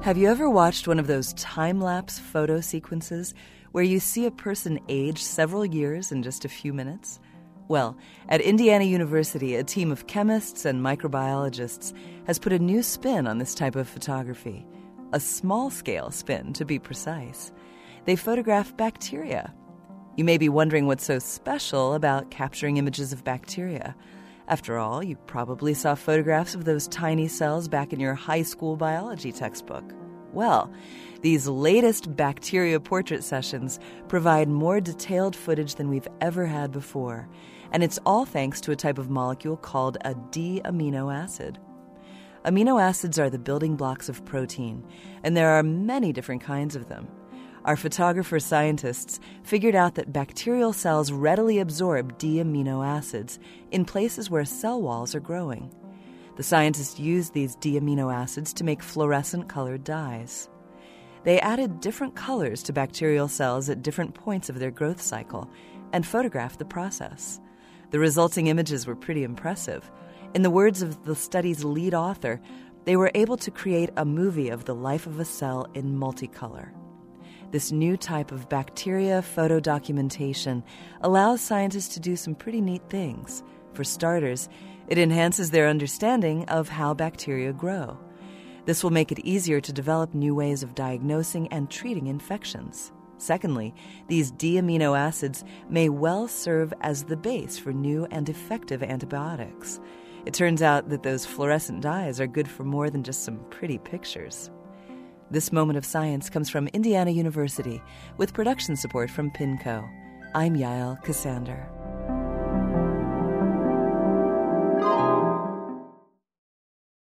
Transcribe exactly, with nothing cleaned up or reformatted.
Have you ever watched one of those time-lapse photo sequences where you see a person age several years in just a few minutes? Well, at Indiana University, a team of chemists and microbiologists has put a new spin on this type of photography. A small-scale spin, to be precise. They photograph bacteria. You may be wondering what's so special about capturing images of bacteria. After all, you probably saw photographs of those tiny cells back in your high school biology textbook. Well, these latest bacteria portrait sessions provide more detailed footage than we've ever had before, and it's all thanks to a type of molecule called a D-amino acid. Amino acids are the building blocks of protein, and there are many different kinds of them. Our photographer scientists figured out that bacterial cells readily absorb D-amino acids in places where cell walls are growing. The scientists used these D-amino acids to make fluorescent-colored dyes. They added different colors to bacterial cells at different points of their growth cycle and photographed the process. The resulting images were pretty impressive. In the words of the study's lead author, they were able to create a movie of the life of a cell in multicolor. This new type of bacteria photo documentation allows scientists to do some pretty neat things. For starters, it enhances their understanding of how bacteria grow. This will make it easier to develop new ways of diagnosing and treating infections. Secondly, these D-amino acids may well serve as the base for new and effective antibiotics. It turns out that those fluorescent dyes are good for more than just some pretty pictures. This moment of science comes from Indiana University with production support from PINCO. I'm Yael Cassander.